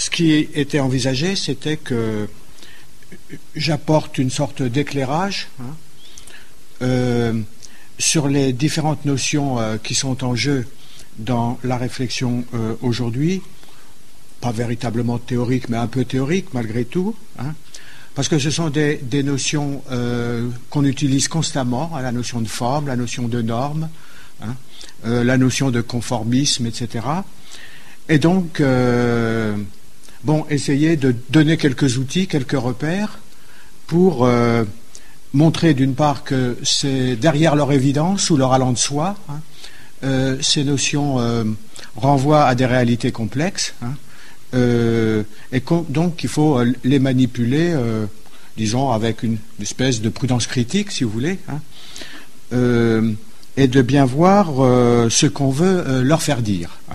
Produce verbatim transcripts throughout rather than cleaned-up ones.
ce qui était envisagé, c'était que j'apporte une sorte d'éclairage hein, euh, sur les différentes notions euh, qui sont en jeu dans la réflexion euh, aujourd'hui, pas véritablement théorique, mais un peu théorique malgré tout, hein, parce que ce sont des, des notions euh, qu'on utilise constamment, hein, la notion de forme, la notion de norme, hein, euh, la notion de conformisme, et cetera. Et donc, euh, bon, essayer de donner quelques outils, quelques repères pour euh, montrer d'une part que c'est derrière leur évidence ou leur allant de soi, hein, euh, ces notions euh, renvoient à des réalités complexes, hein, euh, et donc il faut euh, les manipuler, euh, disons, avec une, une espèce de prudence critique, si vous voulez, hein, euh, et de bien voir euh, ce qu'on veut euh, leur faire dire. Hein.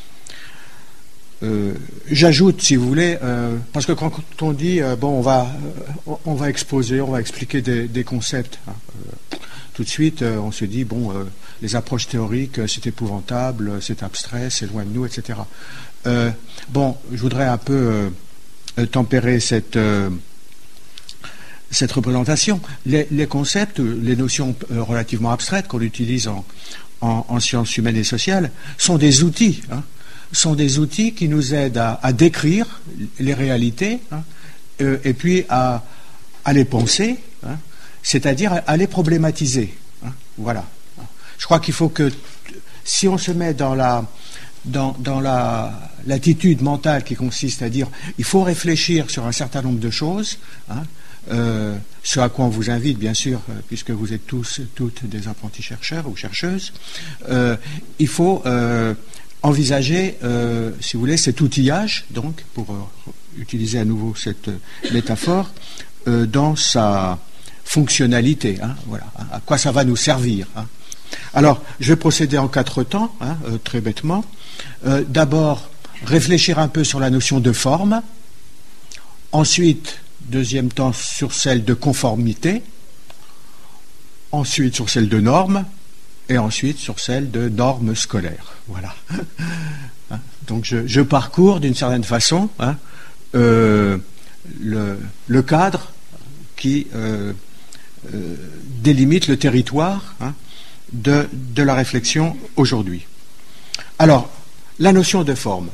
Euh, J'ajoute, si vous voulez, euh, parce que quand on dit euh, bon, on va, euh, on va exposer, on va expliquer des, des concepts, hein, euh, tout de suite, euh, on se dit bon, euh, les approches théoriques, euh, c'est épouvantable, c'est abstrait, c'est loin de nous, et cetera. Euh, bon, je voudrais un peu euh, tempérer cette euh, cette représentation. Les, les concepts, les notions euh, relativement abstraites qu'on utilise en, en, en sciences humaines et sociales sont des outils. Hein, sont des outils qui nous aident à, à décrire les réalités hein, euh, et puis à, à les penser, hein, c'est-à-dire à, à les problématiser. Hein, voilà. Je crois qu'il faut que, si on se met dans la dans, dans la l'attitude mentale qui consiste à dire il faut réfléchir sur un certain nombre de choses, hein, euh, ce à quoi on vous invite, bien sûr, euh, puisque vous êtes tous toutes des apprentis chercheurs ou chercheuses, euh, il faut euh, envisager, euh, si vous voulez, cet outillage, donc, pour euh, utiliser à nouveau cette euh, métaphore, euh, dans sa fonctionnalité. Hein, voilà, hein, à quoi ça va nous servir. Hein. Alors, je vais procéder en quatre temps, hein, euh, très bêtement. Euh, D'abord, réfléchir un peu sur la notion de forme. Ensuite, deuxième temps, sur celle de conformité. Ensuite, sur celle de norme. Et ensuite sur celle de normes scolaires. Voilà. Donc je, je parcours d'une certaine façon hein, euh, le, le cadre qui euh, euh, délimite le territoire hein, de, de la réflexion aujourd'hui. Alors, la notion de forme.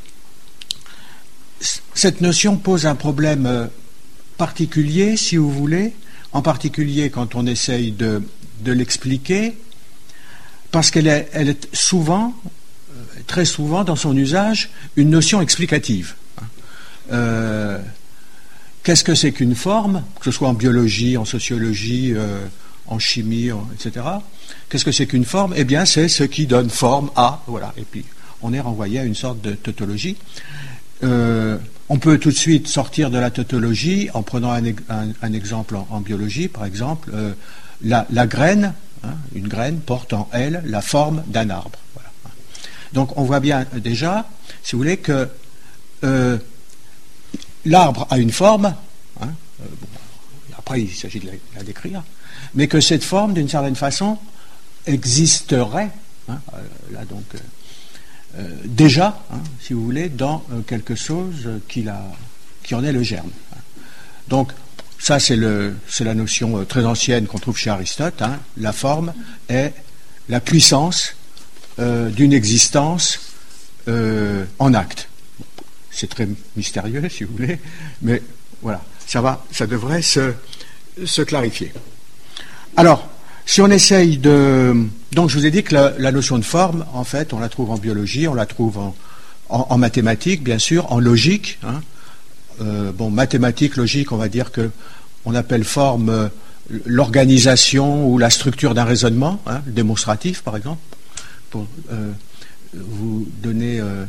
Cette notion pose un problème particulier, si vous voulez, en particulier quand on essaye de, de l'expliquer, parce qu'elle est, elle est souvent, très souvent dans son usage, une notion explicative. Euh, Qu'est-ce que c'est qu'une forme, que ce soit en biologie, en sociologie, euh, en chimie, en, et cetera. Qu'est-ce que c'est qu'une forme? Eh bien, c'est ce qui donne forme à, voilà. Et puis, on est renvoyé à une sorte de tautologie. Euh, on peut tout de suite sortir de la tautologie en prenant un, un, un exemple en, en biologie, par exemple, euh, la, la graine. Hein, une graine porte en elle la forme d'un arbre. Voilà. Donc on voit bien déjà, si vous voulez, que euh, l'arbre a une forme, hein, euh, bon, après il s'agit de la, la décrire, mais que cette forme, d'une certaine façon, existerait, hein, euh, là donc, euh, euh, déjà, hein, si vous voulez, dans euh, quelque chose qui, la, qui en est le germe. Hein. Donc, ça, c'est la notion euh, très ancienne qu'on trouve chez Aristote. Hein. La forme est la puissance euh, d'une existence euh, en acte. C'est très mystérieux, si vous voulez, mais voilà, ça va, ça devrait se, se clarifier. Alors, si on essaye de... Donc, je vous ai dit que la, la notion de forme, en fait, on la trouve en biologie, on la trouve en, en, en mathématiques, bien sûr, en logique, hein. Euh, bon, mathématiques, logique, on va dire que on appelle forme euh, l'organisation ou la structure d'un raisonnement, hein, démonstratif, par exemple. Pour euh, vous donner euh,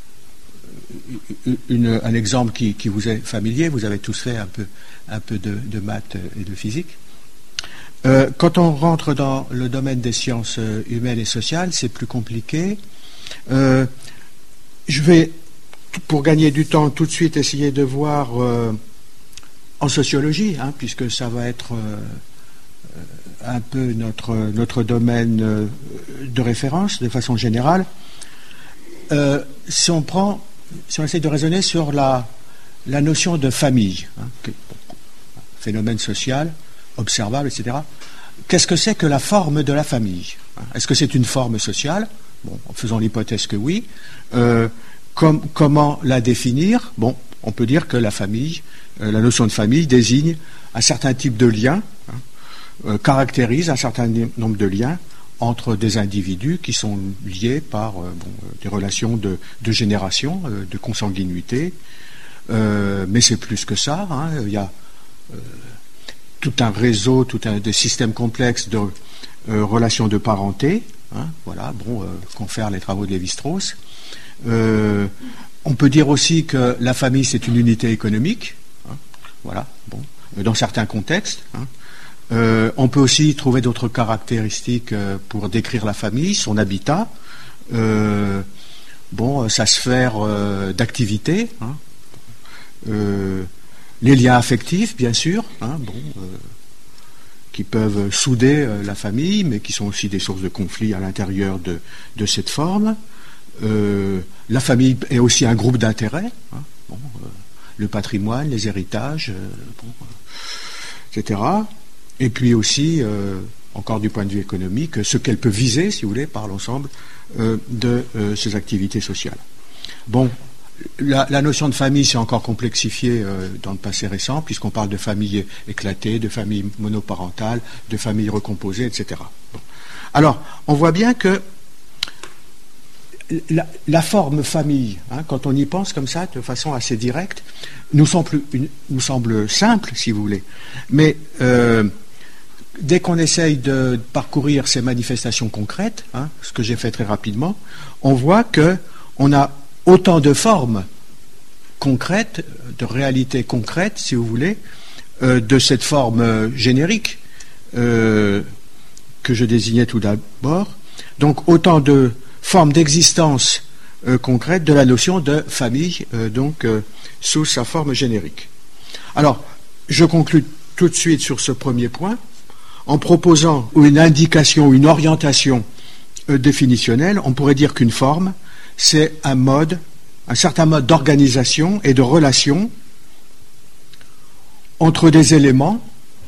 une, un exemple qui, qui vous est familier, vous avez tous fait un peu, un peu de, de maths et de physique. Euh, quand on rentre dans le domaine des sciences humaines et sociales, c'est plus compliqué. Euh, je vais, pour gagner du temps, tout de suite essayer de voir euh, en sociologie, hein, puisque ça va être euh, un peu notre, notre domaine euh, de référence, de façon générale. Euh, si on prend si on essaie de raisonner sur la, la notion de famille, hein, que, bon, phénomène social, observable, et cetera, qu'est-ce que c'est que la forme de la famille, hein? Est-ce que c'est une forme sociale? Bon, en faisant l'hypothèse que oui. Euh, com comment la définir? Bon, on peut dire que la famille, euh, la notion de famille désigne un certain type de lien, hein, euh, caractérise un certain nombre de liens entre des individus qui sont liés par euh, bon, des relations de, de génération, euh, de consanguinité, euh, mais c'est plus que ça, hein. Il y a euh, tout un réseau, tout un des systèmes complexes de euh, relations de parenté, hein, voilà, bon, euh, confère les travaux de Lévi-Strauss. Euh, on peut dire aussi que la famille c'est une unité économique, hein, voilà, bon, dans certains contextes. Hein. Euh, on peut aussi trouver d'autres caractéristiques euh, pour décrire la famille, son habitat, euh, bon, sa sphère euh, d'activité, hein, euh, les liens affectifs, bien sûr, hein, bon, euh, qui peuvent souder euh, la famille, mais qui sont aussi des sources de conflits à l'intérieur de, de cette forme. Euh, la famille est aussi un groupe d'intérêts, hein, bon, euh, le patrimoine, les héritages, euh, bon, euh, et cetera. Et puis aussi, euh, encore du point de vue économique, ce qu'elle peut viser, si vous voulez, par l'ensemble euh, de euh, ces activités sociales. Bon, la, la notion de famille s'est encore complexifiée euh, dans le passé récent, puisqu'on parle de famille éclatée, de famille monoparentale, de famille recomposée, et cetera. Bon. Alors, on voit bien que La, la forme famille, hein, quand on y pense comme ça, de façon assez directe, nous semble, une, nous semble simple, si vous voulez. Mais euh, dès qu'on essaye de parcourir ces manifestations concrètes, hein, ce que j'ai fait très rapidement, on voit qu'on a autant de formes concrètes, de réalités concrètes, si vous voulez, euh, de cette forme euh, générique euh, que je désignais tout d'abord. Donc autant de forme d'existence euh, concrète de la notion de famille, euh, donc euh, sous sa forme générique. Alors, je conclus tout de suite sur ce premier point en proposant une indication, une orientation euh, définitionnelle. On pourrait dire qu'une forme, c'est un mode, un certain mode d'organisation et de relation entre des éléments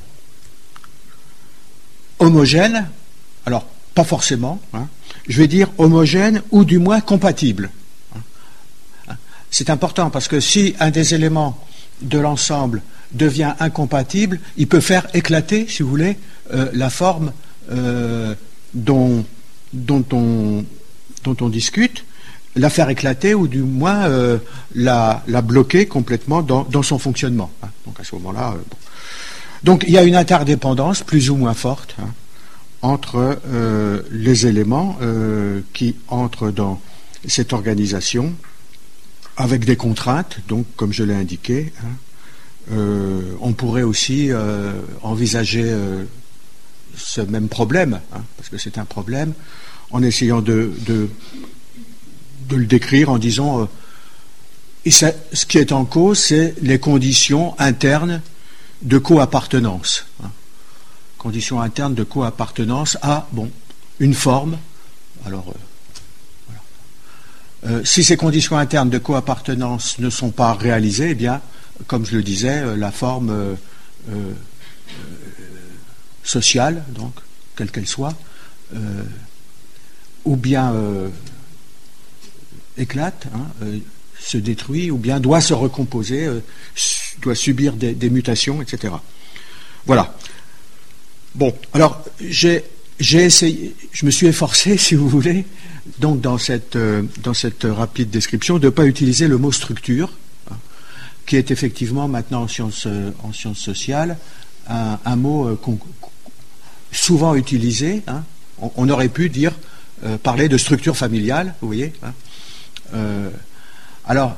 homogènes, alors pas forcément, hein, je vais dire homogène ou du moins compatible. C'est important parce que si un des éléments de l'ensemble devient incompatible, il peut faire éclater, si vous voulez, euh, la forme euh, dont, dont, on, dont on discute, la faire éclater ou du moins euh, la, la bloquer complètement dans, dans son fonctionnement. Hein. Donc à ce moment-là, euh, bon. Donc il y a une interdépendance plus ou moins forte, hein, entre euh, les éléments euh, qui entrent dans cette organisation avec des contraintes, donc comme je l'ai indiqué, hein, euh, on pourrait aussi euh, envisager euh, ce même problème, hein, parce que c'est un problème, en essayant de, de, de le décrire en disant euh, et ça, ce qui est en cause, c'est les conditions internes de coappartenance, hein. Conditions internes de coappartenance à bon, une forme. Alors, euh, voilà. euh, si ces conditions internes de coappartenance ne sont pas réalisées, eh bien, comme je le disais, euh, la forme euh, euh, sociale, donc, quelle qu'elle soit, euh, ou bien euh, éclate, hein, euh, se détruit, ou bien doit se recomposer, euh, doit subir des, des mutations, et cetera. Voilà. Bon, alors j'ai j'ai essayé, je me suis efforcé, si vous voulez, donc dans cette euh, dans cette rapide description, de ne pas utiliser le mot structure, hein, qui est effectivement maintenant en sciences en sciences sociales un, un mot euh, qu'on, souvent utilisé. Hein. On, on aurait pu dire euh, parler de structure familiale, vous voyez. Hein. Euh, alors.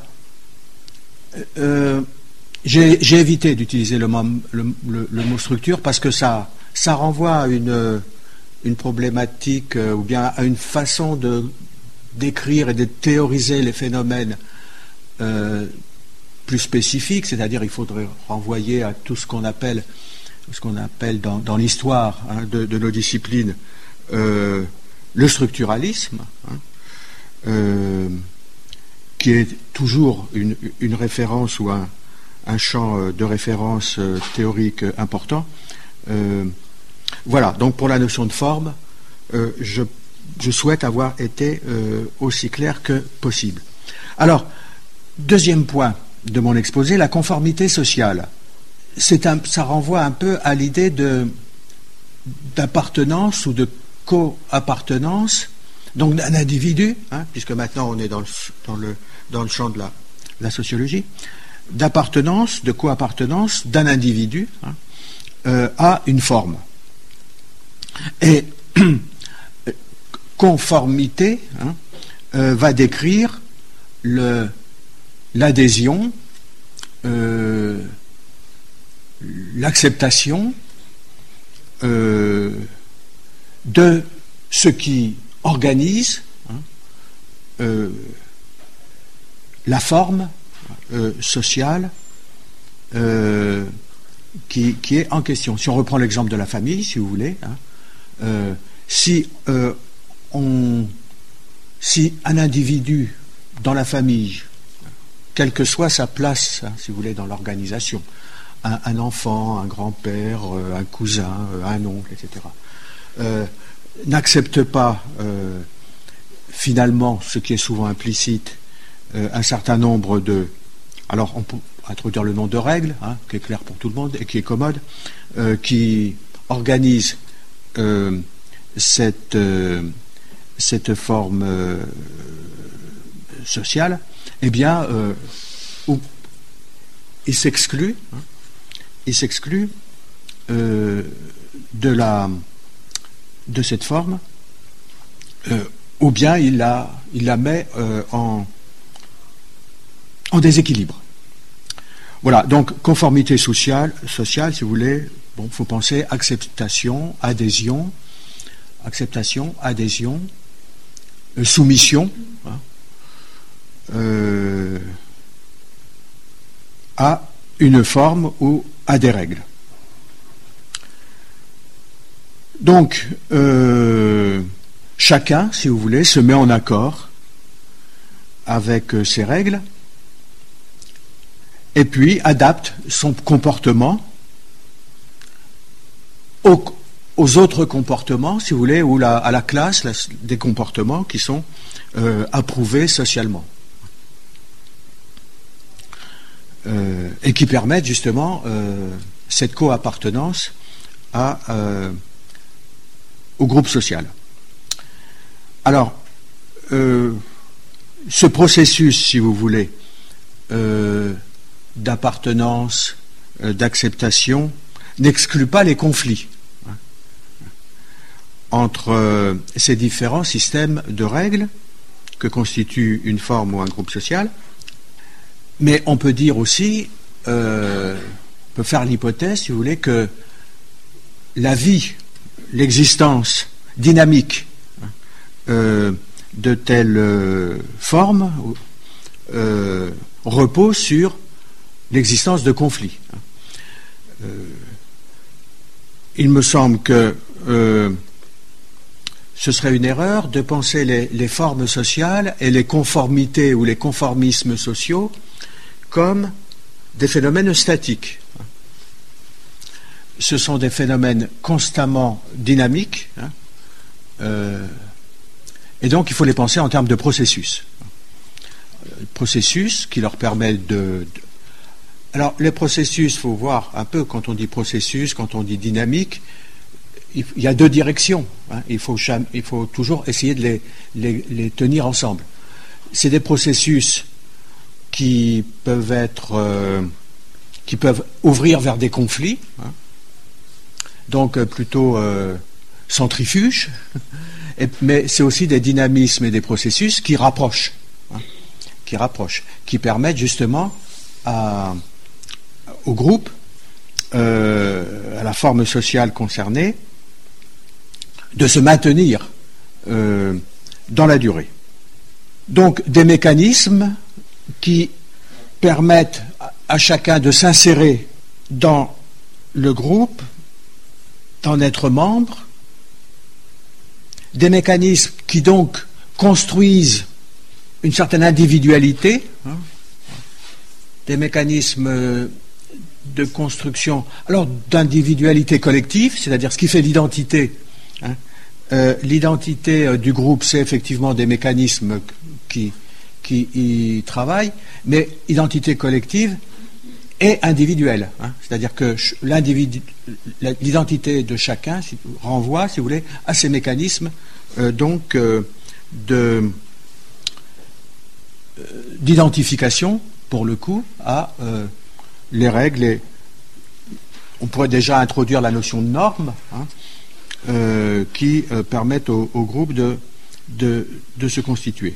Euh, j'ai, j'ai évité d'utiliser le, le, le, le mot structure parce que ça ça renvoie à une, une problématique euh, ou bien à une façon de d'écrire et de théoriser les phénomènes euh, plus spécifiques, c'est-à-dire il faudrait renvoyer à tout ce qu'on appelle ce qu'on appelle dans, dans l'histoire, hein, de, de nos disciplines euh, le structuralisme, hein, euh, qui est toujours une, une référence ou un, un champ de référence théorique important. Euh, voilà, donc pour la notion de forme, euh, je, je souhaite avoir été euh, aussi clair que possible. Alors, deuxième point de mon exposé, la conformité sociale. C'est un, ça renvoie un peu à l'idée de, d'appartenance ou de co-appartenance, donc d'un individu, hein, puisque maintenant on est dans le, dans le, dans le champ de la, la sociologie, d'appartenance, de co-appartenance d'un individu hein, euh, à une forme. Et conformité hein, euh, va décrire le, l'adhésion, euh, l'acceptation euh, de ce qui organise hein, euh, la forme euh, sociale euh, qui, qui est en question. Si on reprend l'exemple de la famille, si vous voulez, hein, euh, si, euh, on, si un individu dans la famille, quelle que soit sa place, hein, si vous voulez, dans l'organisation, un, un enfant, un grand-père, euh, un cousin, euh, un oncle, et cetera, euh, n'accepte pas euh, finalement, ce qui est souvent implicite, euh, un certain nombre de... Alors, on peut introduire le nom de règles, hein, qui est clair pour tout le monde et qui est commode, euh, qui organise euh, cette, euh, cette forme euh, sociale, eh bien, euh, où il s'exclut, hein, il s'exclut euh, de la de cette forme, euh, ou bien il la, il la met euh, en, en déséquilibre. Voilà, donc conformité sociale, sociale, si vous voulez, bon, faut penser acceptation, adhésion, acceptation, adhésion, euh, soumission, hein, euh, à une forme ou à des règles. Donc, euh, chacun, si vous voulez, se met en accord avec euh, ces règles et puis adapte son comportement aux, aux autres comportements, si vous voulez, ou la, à la classe la, des comportements qui sont euh, approuvés socialement. Euh, et qui permettent justement euh, cette co-appartenance à... Euh, au groupe social. Alors, euh, ce processus, si vous voulez, euh, d'appartenance, euh, d'acceptation, n'exclut pas les conflits hein, entre euh, ces différents systèmes de règles que constitue une forme ou un groupe social. Mais on peut dire aussi, euh, on peut faire l'hypothèse, si vous voulez, que la vie, l'existence dynamique euh, de telle euh, forme euh, repose sur l'existence de conflits. Euh, il me semble que euh, ce serait une erreur de penser les, les formes sociales et les conformités ou les conformismes sociaux comme des phénomènes statiques. Ce sont des phénomènes constamment dynamiques, hein, euh, et donc il faut les penser en termes de processus. Processus qui leur permettent de, de... Alors, les processus, il faut voir un peu, quand on dit processus, quand on dit dynamique, il, il y a deux directions. Hein, il, faut, il faut toujours essayer de les, les, les tenir ensemble. C'est des processus qui peuvent être... Euh, qui peuvent ouvrir vers des conflits, hein, donc euh, plutôt euh, centrifuges, et, mais c'est aussi des dynamismes et des processus qui rapprochent, hein, qui rapprochent, qui permettent justement à, au groupe, euh, à la forme sociale concernée, de se maintenir euh, dans la durée. Donc des mécanismes qui permettent à chacun de s'insérer dans le groupe, d'en être membre, des mécanismes qui donc construisent une certaine individualité, hein, des mécanismes de construction, alors d'individualité collective, c'est-à-dire ce qui fait l'identité. Hein, euh, l'identité euh, du groupe, c'est effectivement des mécanismes qui, qui y travaillent, mais identité collective et individuelle. Hein, c'est-à-dire que l'identité de chacun renvoie, si vous voulez, à ces mécanismes euh, donc euh, de, euh, d'identification, pour le coup, à euh, les règles. Et on pourrait déjà introduire la notion de normes, hein, euh, qui euh, permettent au, au groupe de, de, de se constituer.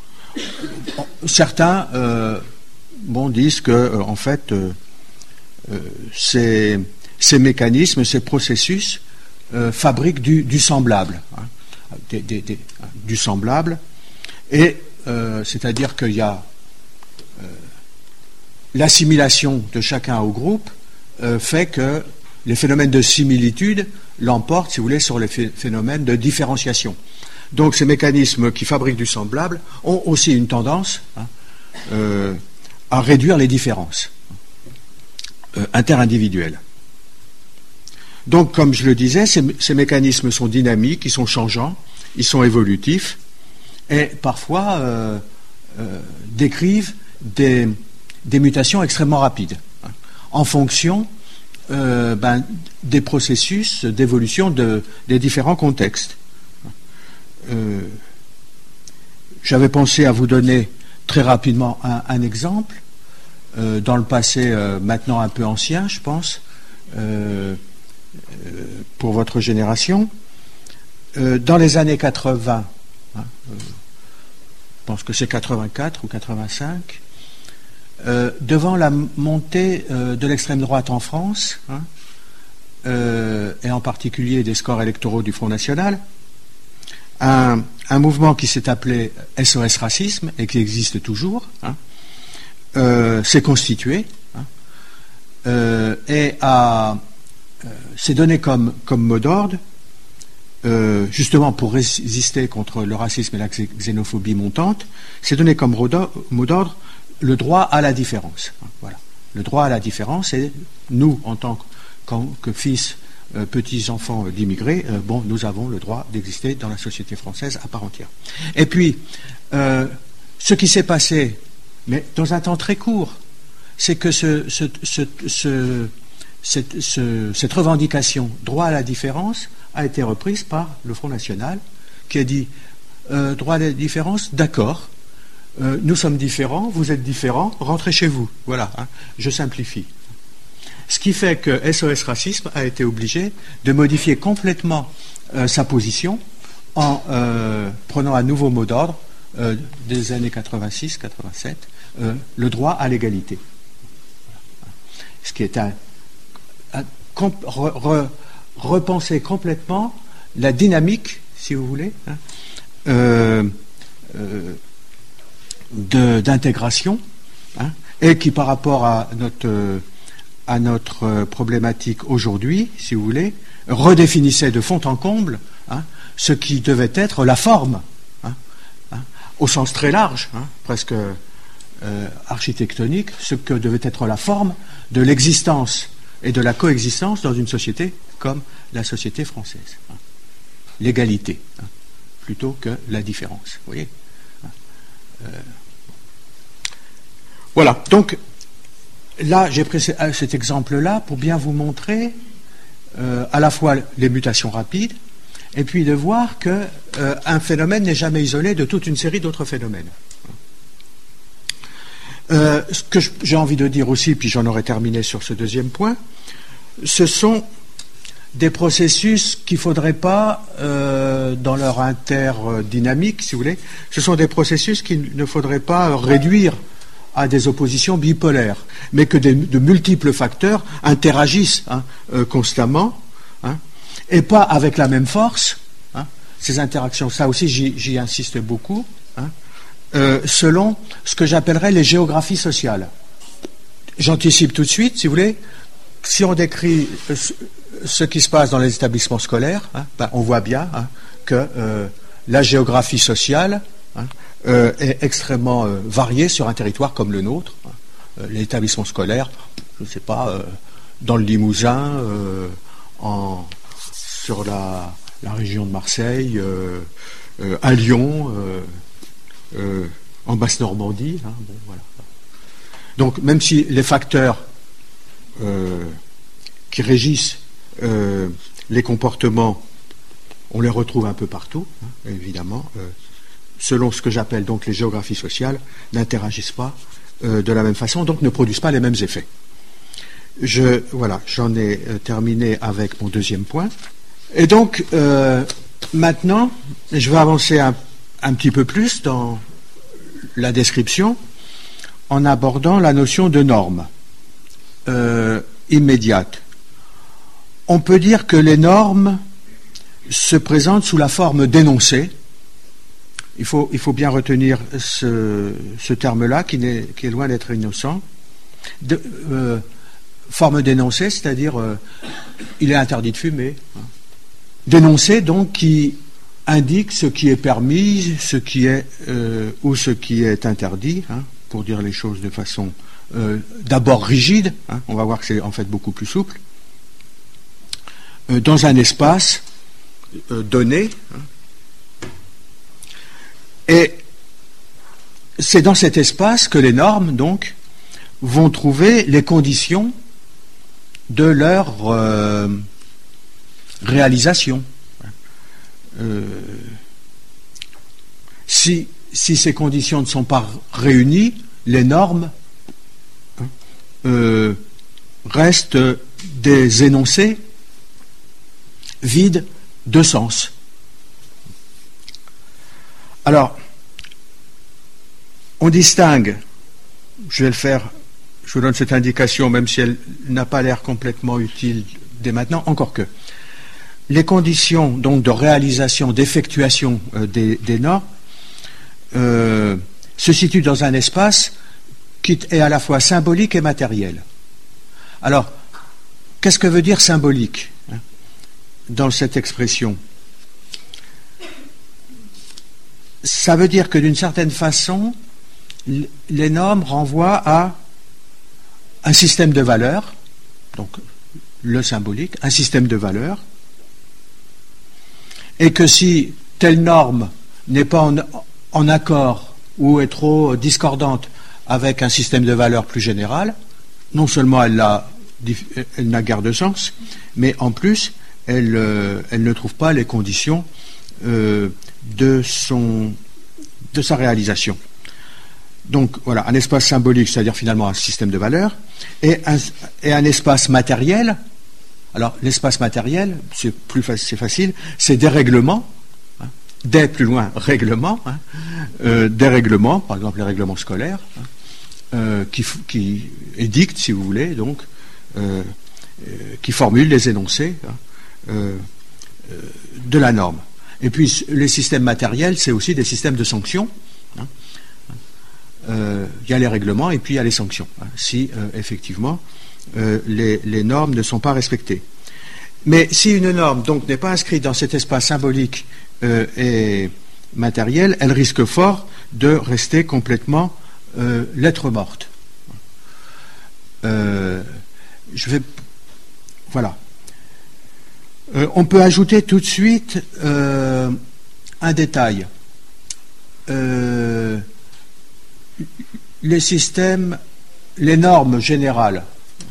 Certains euh, bon, disent que, euh, en fait, euh, euh, ces, ces mécanismes, ces processus euh, fabriquent du, du semblable, hein, des, des, des, du semblable, et euh, c'est-à-dire qu'il y a euh, l'assimilation de chacun au groupe euh, fait que les phénomènes de similitude l'emportent, si vous voulez, sur les phénomènes de différenciation. Donc ces mécanismes qui fabriquent du semblable ont aussi une tendance, hein, euh, à réduire les différences euh, interindividuelles. Donc, comme je le disais, ces, ces mécanismes sont dynamiques, ils sont changeants, ils sont évolutifs, et parfois euh, euh, décrivent des, des mutations extrêmement rapides, hein, en fonction euh, ben, des processus d'évolution de, des différents contextes. Euh, j'avais pensé à vous donner très rapidement un, un exemple euh, dans le passé euh, maintenant un peu ancien, je pense, euh, euh, pour votre génération. Euh, dans les années quatre-vingts, hein, euh, je pense que c'est quatre-vingt-quatre ou quatre-vingt-cinq, euh, devant la montée euh, de l'extrême droite en France, hein, euh, et en particulier des scores électoraux du Front National, Un, un mouvement qui s'est appelé S O S Racisme et qui existe toujours, hein, euh, s'est constitué, hein, euh, et a, euh, s'est donné comme, comme mot d'ordre, euh, justement pour résister contre le racisme et la xénophobie montante, s'est donné comme mot d'ordre le droit à la différence. Hein, voilà. Le droit à la différence, et nous, en tant que, que fils Euh, petits enfants euh, d'immigrés, euh, bon, nous avons le droit d'exister dans la société française à part entière. Et puis, euh, ce qui s'est passé, mais dans un temps très court, c'est que ce, ce, ce, ce, cette, ce, cette revendication droit à la différence a été reprise par le Front National, qui a dit euh, droit à la différence, d'accord, euh, nous sommes différents, vous êtes différents, rentrez chez vous. Voilà, hein, je simplifie. Ce qui fait que S O S Racisme a été obligé de modifier complètement euh, sa position en euh, prenant un nouveau mot d'ordre euh, des années quatre-vingt-six quatre-vingt-sept, euh, le droit à l'égalité. Ce qui est un, un comp, re, re, repenser complètement la dynamique, si vous voulez, hein, euh, euh, de, d'intégration, hein, et qui par rapport à notre euh, à notre problématique aujourd'hui, si vous voulez, redéfinissait de fond en comble, hein, ce qui devait être la forme, hein, hein, au sens très large, hein, presque euh, architectonique, ce que devait être la forme de l'existence et de la coexistence dans une société comme la société française. Hein. L'égalité, hein, plutôt que la différence. Vous voyez, hein. euh, Voilà, donc là, j'ai pris cet exemple-là pour bien vous montrer euh, à la fois les mutations rapides et puis de voir qu'un euh, phénomène n'est jamais isolé de toute une série d'autres phénomènes. Euh, ce que j'ai envie de dire aussi, puis j'en aurai terminé sur ce deuxième point, ce sont des processus qu'il ne faudrait pas, euh, dans leur interdynamique, si vous voulez, ce sont des processus qu'il ne faudrait pas réduire à des oppositions bipolaires, mais que des, de multiples facteurs interagissent, hein, euh, constamment, hein, et pas avec la même force, hein, ces interactions. Ça aussi, j'y, j'y insiste beaucoup, hein, euh, selon ce que j'appellerais les géographies sociales. J'anticipe tout de suite, si vous voulez, si on décrit euh, ce qui se passe dans les établissements scolaires, hein, ben, on voit bien, hein, que euh, la géographie sociale, hein, euh, est extrêmement euh, variée sur un territoire comme le nôtre. Euh, L'établissement scolaire, je ne sais pas, euh, dans le Limousin, euh, en, sur la, la région de Marseille, euh, euh, à Lyon, euh, euh, en Basse-Normandie. Hein, bon, voilà. Donc, même si les facteurs euh, qui régissent euh, les comportements, on les retrouve un peu partout, hein, évidemment, euh, selon ce que j'appelle donc les géographies sociales, n'interagissent pas euh, de la même façon, donc ne produisent pas les mêmes effets. Je, voilà, j'en ai euh, terminé avec mon deuxième point. Et donc, euh, maintenant, je vais avancer un, un petit peu plus dans la description en abordant la notion de norme euh, immédiate. On peut dire que les normes se présentent sous la forme d'énoncés. Il faut, il faut bien retenir ce, ce terme-là qui, n'est, qui est loin d'être innocent. De, euh, forme d'énoncé, c'est-à-dire euh, il est interdit de fumer. Hein. D'énoncé, donc, qui indique ce qui est permis, ce qui est euh, ou ce qui est interdit, hein, pour dire les choses de façon euh, d'abord rigide. Hein, on va voir que c'est en fait beaucoup plus souple. Euh, dans un espace euh, donné. Hein, et c'est dans cet espace que les normes, donc, vont trouver les conditions de leur euh, réalisation. Euh, si, si ces conditions ne sont pas réunies, les normes hein, euh, restent des énoncés vides de sens. Alors, on distingue, je vais le faire, je vous donne cette indication, même si elle n'a pas l'air complètement utile dès maintenant, encore que. Les conditions donc de réalisation, d'effectuation euh, des, des normes euh, se situent dans un espace qui est à la fois symbolique et matériel. Alors, qu'est-ce que veut dire symbolique hein, dans cette expression? Ça veut dire que d'une certaine façon, les normes renvoient à un système de valeurs, donc le symbolique, un système de valeurs, et que si telle norme n'est pas en, en accord ou est trop discordante avec un système de valeurs plus général, non seulement elle, a, elle n'a guère de sens, mais en plus, elle, euh, elle ne trouve pas les conditions euh, de, son, de sa réalisation. Donc voilà, un espace symbolique, c'est-à-dire finalement un système de valeurs, et un, et un espace matériel. Alors, l'espace matériel, c'est plus facile, c'est facile, c'est des règlements, hein, des plus loin règlements, hein, euh, des règlements, par exemple les règlements scolaires, hein, euh, qui, qui édictent, si vous voulez, donc, euh, euh, qui formulent les énoncés hein, euh, euh, de la norme. Et puis, les systèmes matériels, c'est aussi des systèmes de sanctions. Hein, euh, il y a les règlements et puis il y a les sanctions, hein, si euh, effectivement Euh, les, les normes ne sont pas respectées. Mais si une norme donc n'est pas inscrite dans cet espace symbolique euh, et matériel, elle risque fort de rester complètement euh, lettre morte. Euh, je vais voilà. Euh, on peut ajouter tout de suite euh, un détail. Euh, les systèmes, les normes générales.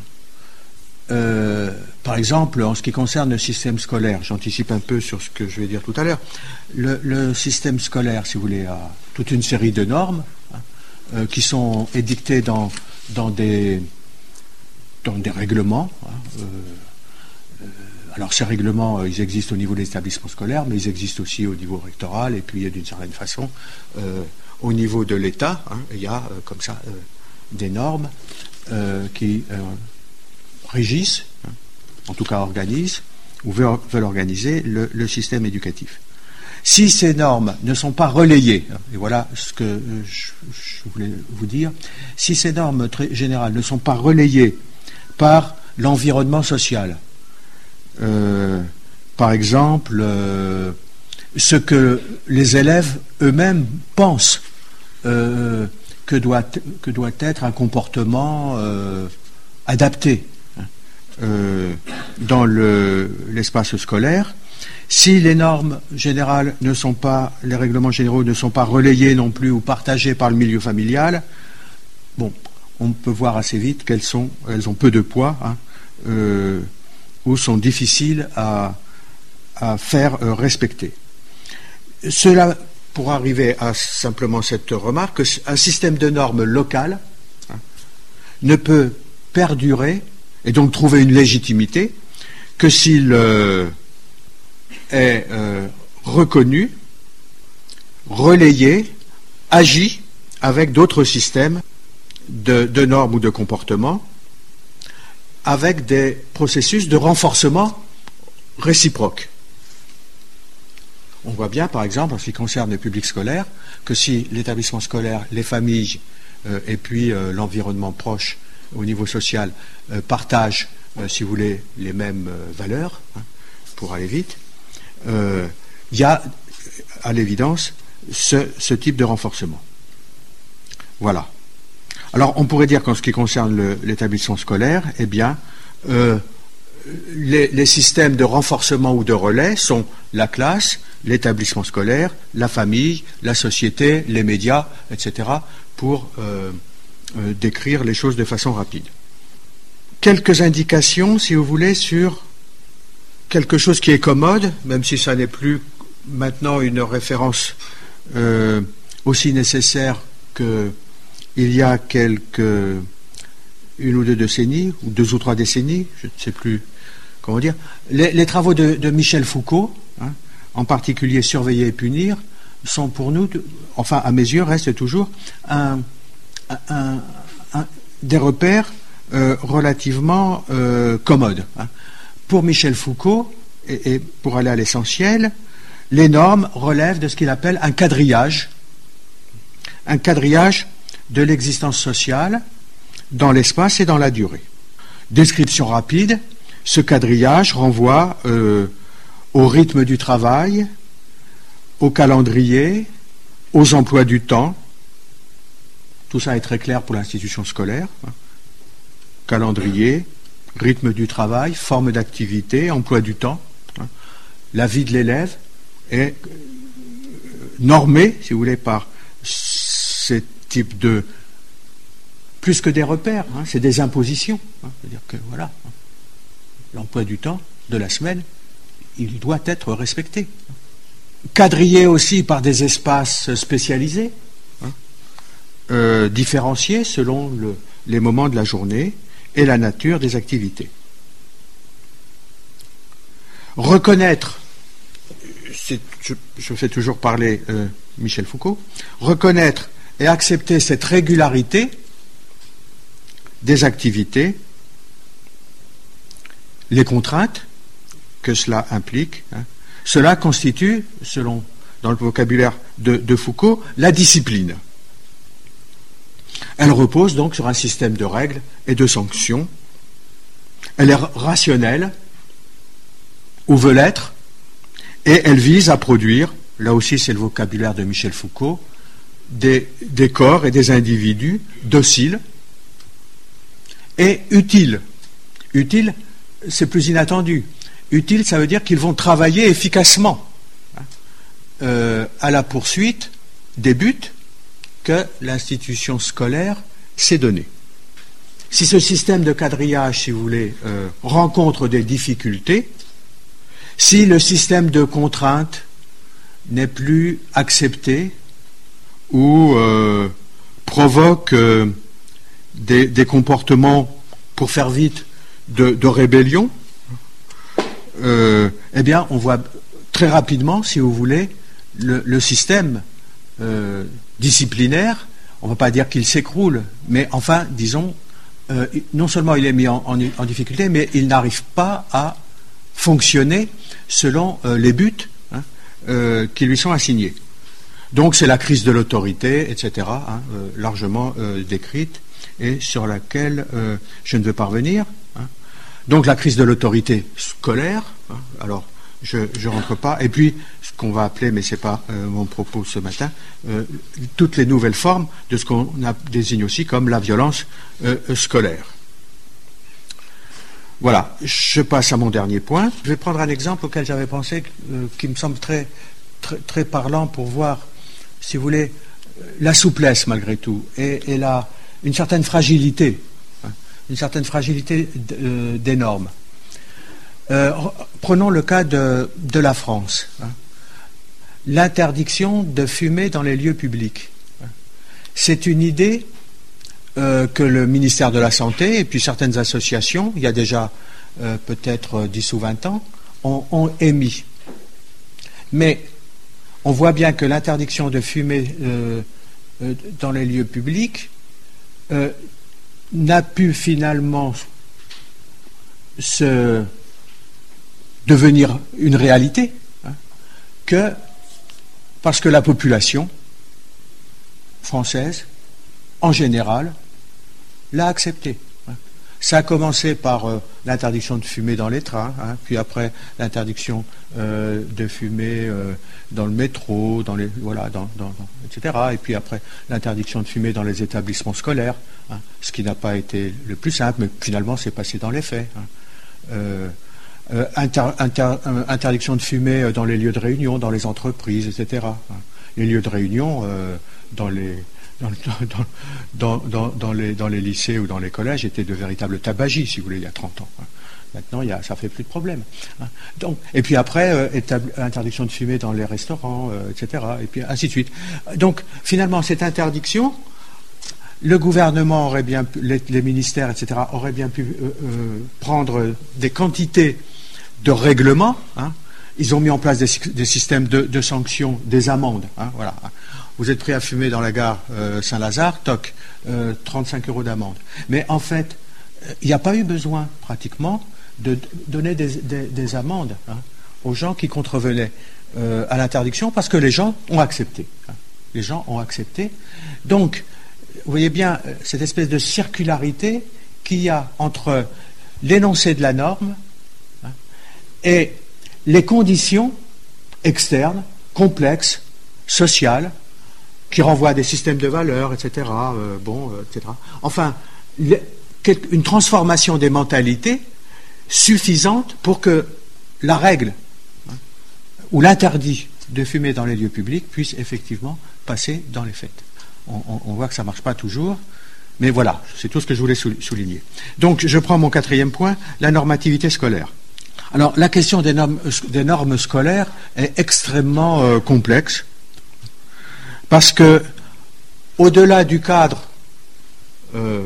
Euh, par exemple, en ce qui concerne le système scolaire, j'anticipe un peu sur ce que je vais dire tout à l'heure, le, le système scolaire, si vous voulez, a toute une série de normes hein, euh, qui sont édictées dans, dans, des, dans des règlements. Hein, euh, euh, alors ces règlements, euh, ils existent au niveau des établissements scolaires, mais ils existent aussi au niveau rectoral, et puis d'une certaine façon, euh, au niveau de l'État, hein, il y a euh, comme ça euh, des normes euh, qui... Euh, régissent, hein, en tout cas organisent, ou veulent, veulent organiser le, le système éducatif. Si ces normes ne sont pas relayées, hein, et voilà ce que je, je voulais vous dire, si ces normes très générales ne sont pas relayées par l'environnement social, euh, par exemple, euh, ce que les élèves eux-mêmes pensent euh, que, doit, que doit être un comportement euh, adapté hein, euh, dans le, l'espace scolaire. Si les normes générales ne sont pas, les règlements généraux ne sont pas relayés non plus ou partagés par le milieu familial, bon, on peut voir assez vite qu'elles sont, elles ont peu de poids, hein, euh, ou sont difficiles à, à faire euh, respecter. Cela, pour arriver à simplement cette remarque, un système de normes locales hein, ne peut perdurer et donc trouver une légitimité que s'il euh, est euh, reconnu, relayé, agit avec d'autres systèmes de, de normes ou de comportements, avec des processus de renforcement réciproque. On voit bien, par exemple, en ce qui concerne les publics scolaires, que si l'établissement scolaire, les familles euh, et puis euh, l'environnement proche au niveau social euh, partagent, euh, si vous voulez, les mêmes euh, valeurs, hein, pour aller vite, euh, il y a, à l'évidence, ce, ce type de renforcement. Voilà. Alors, on pourrait dire qu'en ce qui concerne le, l'établissement scolaire, eh bien, euh, les, les systèmes de renforcement ou de relais sont la classe, l'établissement scolaire, la famille, la société, les médias, et cetera, pour euh, euh, décrire les choses de façon rapide. Quelques indications, si vous voulez, sur quelque chose qui est commode, même si ça n'est plus maintenant une référence euh, aussi nécessaire que il y a quelques une ou deux décennies, ou deux ou trois décennies, je ne sais plus comment dire, les, les travaux de, de Michel Foucault, hein, en particulier Surveiller et punir, sont pour nous, enfin à mes yeux, restent toujours un, un, un, des repères euh, relativement euh, commodes. Hein. Pour Michel Foucault, et, et pour aller à l'essentiel, les normes relèvent de ce qu'il appelle un quadrillage, un quadrillage de l'existence sociale dans l'espace et dans la durée. Description rapide, ce quadrillage renvoie euh, au rythme du travail, au calendrier, aux emplois du temps. Tout ça est très clair pour l'institution scolaire. Calendrier, rythme du travail, forme d'activité, emploi du temps. La vie de l'élève est normée, si vous voulez, par ces types de... plus que des repères, hein, c'est des impositions. Hein, c'est-à-dire que, voilà, hein, l'emploi du temps de la semaine, il doit être respecté. Quadrillé aussi par des espaces spécialisés, hein, euh, différenciés selon le, les moments de la journée et la nature des activités. Reconnaître, c'est, je, je fais toujours parler euh, Michel Foucault, reconnaître et accepter cette régularité des activités, les contraintes que cela implique, hein, cela constitue, selon dans le vocabulaire de, de Foucault, la discipline. Elle repose donc sur un système de règles et de sanctions. Elle est rationnelle, ou veut l'être, et elle vise à produire, là aussi c'est le vocabulaire de Michel Foucault, des, des corps et des individus dociles et utiles. Utile, c'est plus inattendu. Utile, ça veut dire qu'ils vont travailler efficacement euh, à la poursuite des buts que l'institution scolaire s'est donné. Si ce système de quadrillage, si vous voulez, euh, rencontre des difficultés, si le système de contraintes n'est plus accepté ou euh, provoque euh, des, des comportements, pour faire vite, de, de rébellion, euh, eh bien, on voit très rapidement, si vous voulez, le, le système euh, disciplinaire, on ne va pas dire qu'il s'écroule, mais enfin, disons, euh, non seulement il est mis en, en, en difficulté, mais il n'arrive pas à fonctionner selon euh, les buts hein, euh, qui lui sont assignés. Donc c'est la crise de l'autorité, et cetera, hein, euh, largement euh, décrite et sur laquelle euh, je ne veux pas revenir. Hein. Donc la crise de l'autorité scolaire, hein, alors je ne rentre pas. Et puis, ce qu'on va appeler, mais ce n'est pas euh, mon propos ce matin, euh, toutes les nouvelles formes de ce qu'on désigne aussi comme la violence euh, scolaire. Voilà, je passe à mon dernier point. Je vais prendre un exemple auquel j'avais pensé, euh, qui me semble très, très, très parlant pour voir, si vous voulez, la souplesse malgré tout, et, et la, une certaine fragilité, hein, une certaine fragilité euh, des normes. Euh, prenons le cas de, de la France. Hein. L'interdiction de fumer dans les lieux publics. Hein. C'est une idée euh, que le ministère de la Santé et puis certaines associations, il y a déjà euh, peut-être dix ou vingt ans, ont, ont émis. Mais on voit bien que l'interdiction de fumer euh, euh, dans les lieux publics euh, n'a pu finalement se devenir une réalité, hein, que parce que la population française, en général, l'a accepté. Hein. Ça a commencé par euh, l'interdiction de fumer dans les trains, hein, puis après l'interdiction euh, de fumer euh, dans le métro, dans les, voilà, dans, dans, dans, et cetera. Et puis après l'interdiction de fumer dans les établissements scolaires, hein, ce qui n'a pas été le plus simple, mais finalement c'est passé dans les faits. Hein. Euh, Euh, inter, inter, euh, interdiction de fumer dans les lieux de réunion, dans les entreprises, et cetera. Les lieux de réunion euh, dans, les, dans, dans, dans, dans, dans, les, dans les lycées ou dans les collèges étaient de véritables tabagies, si vous voulez, il y a trente ans. Maintenant, il y a, ça ne fait plus de problème. Donc, et puis après, euh, établi, interdiction de fumer dans les restaurants, euh, et cetera. Et puis ainsi de suite. Donc, finalement, cette interdiction, le gouvernement aurait bien pu, les, les ministères, et cetera, auraient bien pu euh, euh, prendre des quantités de règlements. Hein. Ils ont mis en place des, des systèmes de, de sanctions, des amendes. Hein, voilà. Vous êtes prêt à fumer dans la gare euh, Saint-Lazare, toc, euh, trente-cinq euros d'amende. Mais en fait, il n'y a pas eu besoin, pratiquement, de donner des, des, des amendes hein, aux gens qui contrevenaient euh, à l'interdiction, parce que les gens ont accepté. Hein. Les gens ont accepté. Donc, vous voyez bien cette espèce de circularité qu'il y a entre l'énoncé de la norme hein, et les conditions externes, complexes, sociales, qui renvoient à des systèmes de valeurs, et cetera. Euh, bon, euh, et cetera. Enfin, les, une transformation des mentalités suffisante pour que la règle hein, ou l'interdit de fumer dans les lieux publics puisse effectivement passer dans les faits. On, on, on voit que ça ne marche pas toujours, mais voilà, c'est tout ce que je voulais souligner. Donc, je prends mon quatrième point, la normativité scolaire. Alors, la question des normes, des normes scolaires est extrêmement euh, complexe, parce que, au-delà du cadre euh,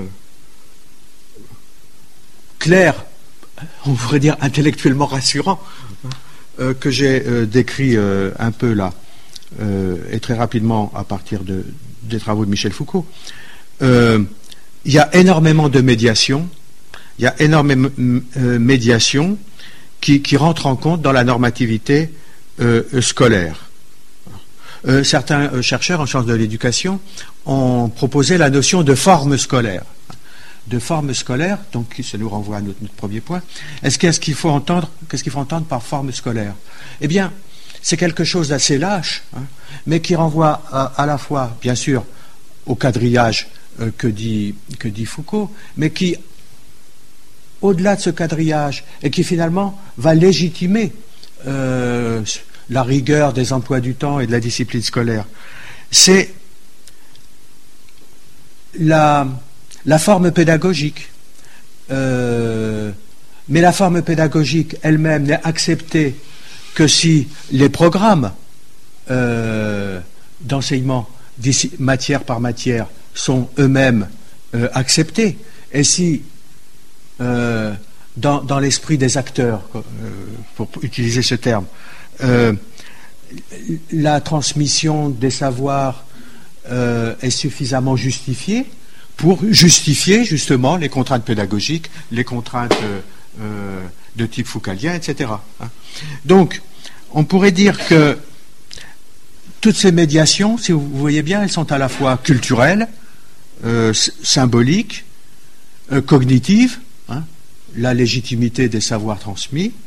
clair, on pourrait dire intellectuellement rassurant, euh, que j'ai euh, décrit euh, un peu là, euh, et très rapidement à partir de des travaux de Michel Foucault, euh, il y a énormément de médiation, il y a énormément de euh, médiation qui, qui rentre en compte dans la normativité euh, scolaire. Euh, certains euh, chercheurs en sciences de l'éducation ont proposé la notion de forme scolaire. De forme scolaire, donc ça nous renvoie à notre, notre premier point. Est-ce qu'est-ce qu'il faut entendre, qu'est-ce qu'il faut entendre par forme scolaire? Eh bien, c'est quelque chose d'assez lâche, hein, mais qui renvoie à, à la fois, bien sûr, au quadrillage euh, que, dit, que dit Foucault, mais qui, au-delà de ce quadrillage, et qui finalement va légitimer euh, la rigueur des emplois du temps et de la discipline scolaire, c'est la, la forme pédagogique. Euh, mais la forme pédagogique elle-même n'est acceptée que si les programmes euh, d'enseignement matière par matière sont eux-mêmes euh, acceptés, et si euh, dans, dans l'esprit des acteurs, euh, pour utiliser ce terme, euh, la transmission des savoirs euh, est suffisamment justifiée pour justifier justement les contraintes pédagogiques, les contraintes euh, de type foucaldien, et cetera. Donc, on pourrait dire que toutes ces médiations, si vous voyez bien, elles sont à la fois culturelles, euh, symboliques, euh, cognitives, hein, la légitimité des savoirs transmis,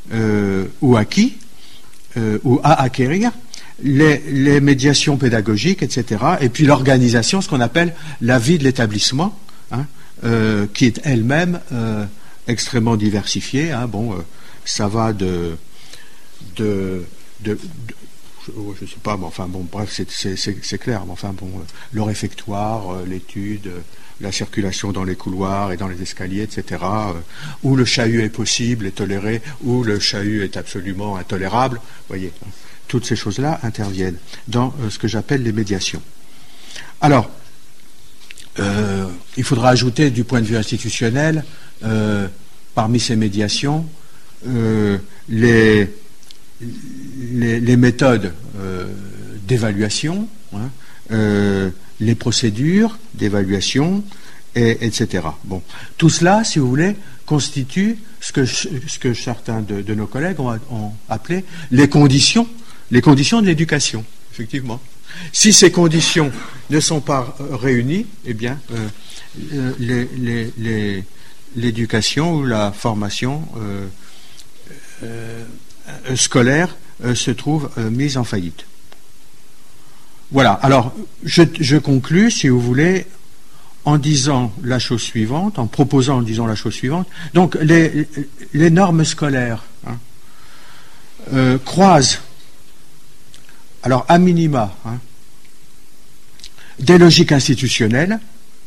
euh, ou acquis, euh, ou à acquérir, les, les médiations pédagogiques, et cetera, et puis l'organisation, ce qu'on appelle la vie de l'établissement, hein, euh, qui est elle-même euh, extrêmement diversifiée. Hein, bon, euh, ça va de, de, de, de je ne sais pas, mais enfin bon, bref, c'est clair, mais enfin bon, le réfectoire, euh, l'étude, euh, la circulation dans les couloirs et dans les escaliers, et cetera, euh, où le chahut est possible et toléré, où le chahut est absolument intolérable, vous voyez, hein, toutes ces choses-là interviennent dans euh, ce que j'appelle les médiations. Alors, euh, il faudra ajouter du point de vue institutionnel, euh, parmi ces médiations, euh, les Les, les méthodes euh, d'évaluation, hein, euh, les procédures d'évaluation, et, etc. Bon, tout cela, si vous voulez, constitue ce que, ce que certains de, de nos collègues ont, ont appelé les conditions, les conditions de l'éducation, effectivement. Si ces conditions ne sont pas euh, réunies, eh bien, euh, les, les, les, l'éducation ou la formation euh, euh, scolaire euh, se trouve euh, mise en faillite. Voilà. Alors, je, je conclus, si vous voulez, en disant la chose suivante, en proposant en disant la chose suivante. Donc, les, les normes scolaires hein, euh, croisent, alors à minima, hein, des logiques institutionnelles,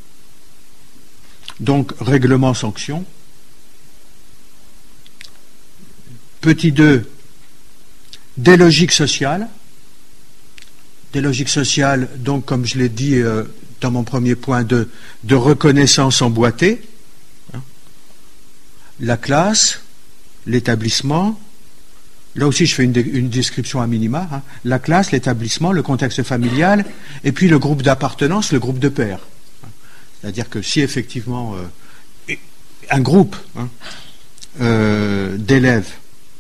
donc règlement, sanction. Petit deux, des logiques sociales. Des logiques sociales, donc, comme je l'ai dit euh, dans mon premier point, de, de reconnaissance emboîtée. Hein. La classe, l'établissement, là aussi je fais une, une description à minima, hein. La classe, l'établissement, le contexte familial, et puis le groupe d'appartenance, le groupe de pairs. C'est-à-dire que si effectivement euh, un groupe hein, euh, d'élèves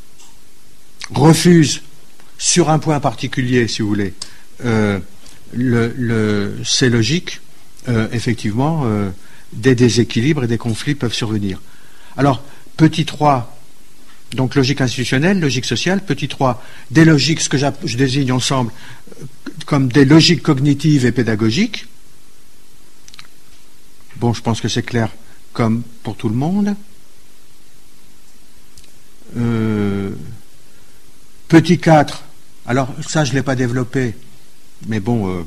refuse sur un point particulier, si vous voulez, euh, le, le, c'est logique, euh, effectivement, euh, des déséquilibres et des conflits peuvent survenir. Alors, petit trois, donc logique institutionnelle, logique sociale, petit trois, des logiques, ce que je désigne ensemble euh, comme des logiques cognitives et pédagogiques. Bon, je pense que c'est clair comme pour tout le monde. Euh, Petit quatre, alors ça je ne l'ai pas développé, mais bon, euh,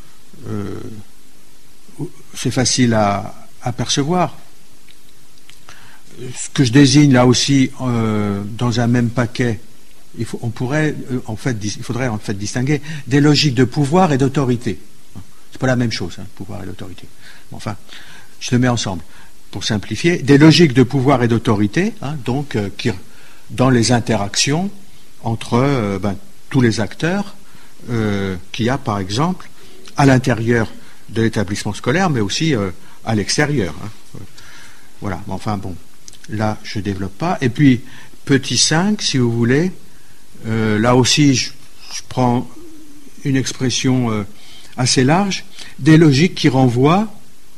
euh, c'est facile à, à percevoir. Ce que je désigne là aussi euh, dans un même paquet, il faut, on pourrait, euh, en fait, il faudrait en fait distinguer des logiques de pouvoir et d'autorité. C'est pas la même chose, hein, pouvoir et l'autorité. Bon, enfin, je le mets ensemble pour simplifier. Des logiques de pouvoir et d'autorité, hein, donc euh, qui, dans les interactions entre euh, ben, tous les acteurs euh, qu'il y a, par exemple, à l'intérieur de l'établissement scolaire, mais aussi euh, à l'extérieur. Hein. Voilà, mais enfin bon, là, je ne développe pas. Et puis, petit cinq, si vous voulez, euh, là aussi, je, je prends une expression euh, assez large, des logiques qui renvoient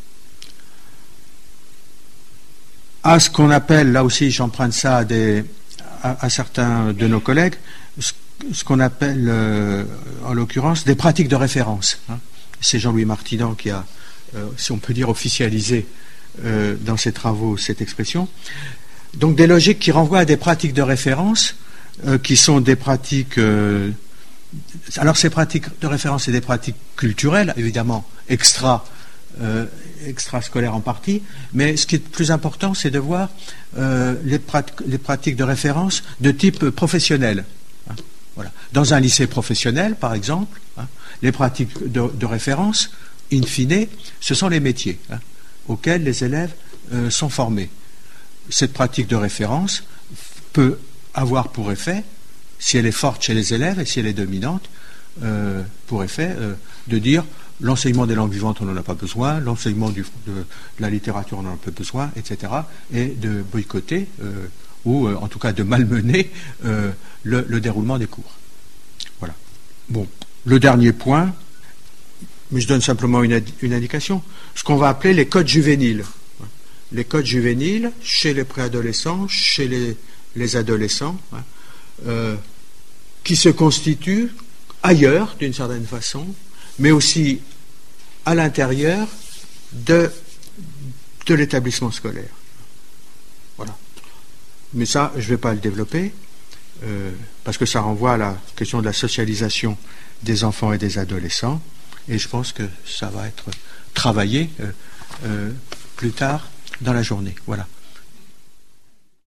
à ce qu'on appelle, là aussi, j'emprunte ça à des... À, à certains de nos collègues, ce, ce qu'on appelle, euh, en l'occurrence, des pratiques de référence. Hein. C'est Jean-Louis Martidan qui a, euh, si on peut dire, officialisé euh, dans ses travaux cette expression. Donc des logiques qui renvoient à des pratiques de référence, euh, qui sont des pratiques... Euh, alors ces pratiques de référence, c'est des pratiques culturelles, évidemment, extra Euh, extrascolaire en partie, mais ce qui est plus important, c'est de voir euh, les, prat les pratiques de référence de type professionnel. Hein, voilà. Dans un lycée professionnel, par exemple, hein, les pratiques de, de référence, in fine, ce sont les métiers hein, auxquels les élèves euh, sont formés. Cette pratique de référence peut avoir pour effet, si elle est forte chez les élèves et si elle est dominante, euh, pour effet euh, de dire l'enseignement des langues vivantes, on n'en a pas besoin, l'enseignement de, de la littérature, on en a pas besoin, et cetera, et de boycotter, euh, ou euh, en tout cas de malmener euh, le, le déroulement des cours. Voilà. Bon, le dernier point, mais je donne simplement une, une indication, ce qu'on va appeler les codes juvéniles. Les codes juvéniles, chez les préadolescents, chez les les adolescents, hein, euh, qui se constituent ailleurs, d'une certaine façon, mais aussi à l'intérieur de, de l'établissement scolaire. Voilà. Mais ça, je ne vais pas le développer, euh, parce que ça renvoie à la question de la socialisation des enfants et des adolescents, et je pense que ça va être travaillé euh, euh, plus tard dans la journée. Voilà.